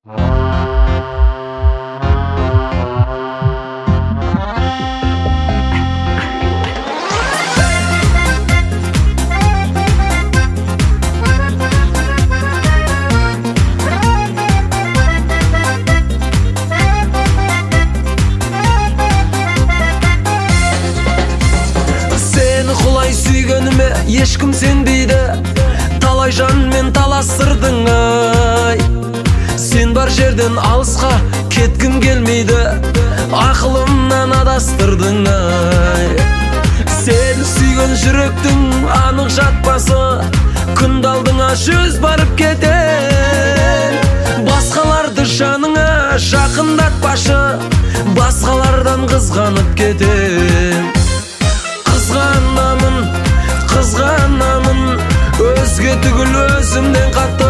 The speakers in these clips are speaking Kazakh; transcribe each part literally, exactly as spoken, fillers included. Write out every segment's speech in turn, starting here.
Сүйгеніме ешкім сенбейді, талай жанмен таластырдың ай. Сен бар жерден алысқа кеткім келмейді, ақылымнан адастырдың ай. Сен сүйген жүректің анық жатпасы, күнді алдыңа жүз барып кетер. Басқаларды жаныңа жақындатпашы, басқалардан қызғанып кетер. Қызғанамын, қызғанамын, өзге түгіл өзімден қатты.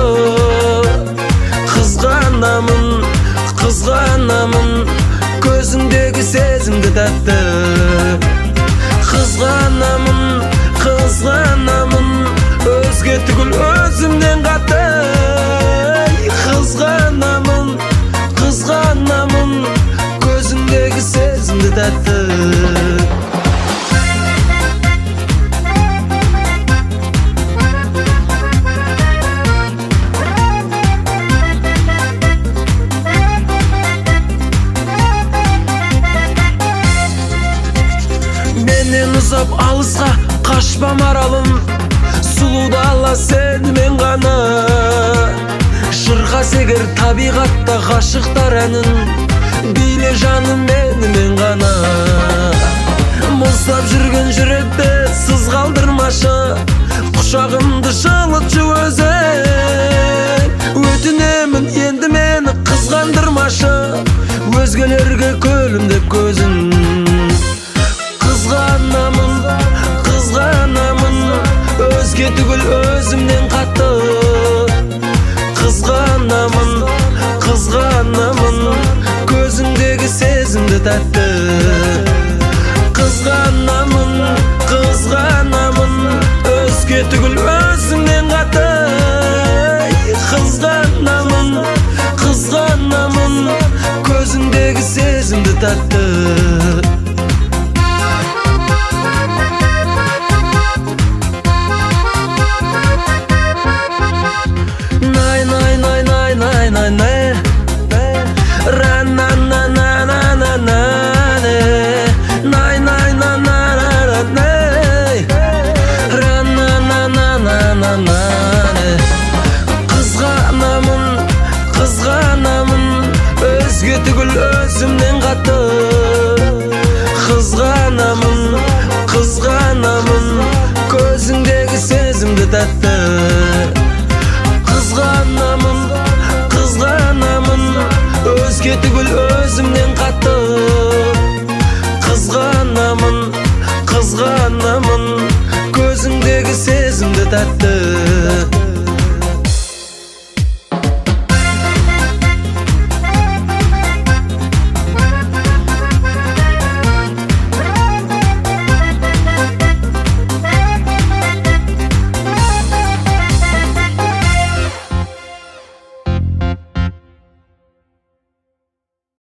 Қызғанамын, қызғанамын, көзіңдегі сезімді тәтті. Қызғанамын, қызғанамын, өзге түгіл өзімден қатты. Қызғанамын, қызғанамын, көзіңдегі сезімді тәтті. Менен ұзап алысқа қашпа маралым, сұлуды ала сен мен ғана. Шырқа сегер табиғатта ғашықтар әнін, биле жаным мені мен ғана. Мұздап жүрген жүректі сыз қалдырмашы, құшағымды жылытшы өзің. Өтінемін енді мені қызғандырмашы, өзгелерге күлімдеп көзің. Қызғанамын, қызғанамын, өзге түгіл өзімнен қатты. Қызғанамын, қызғанамын, көзіңдегі сезімді тәтті. Қызғанамын, қызғанамын, өзге түгіл өзімнен қатты. Қызғанамын, қызғанамын, көзіңдегі сезімді тәтті. Қызғанамын, қызғанамын, өзге түгіл өзімнен қатты. Қызғанамын, қызғанамын, көзіңдегі сезімді тәтті. Қызғанамын, қызғанамын, өзге түгіл өзімнен қатты. Қызғанамын, қызғанамын, көзіңдегі сезімді тәтті.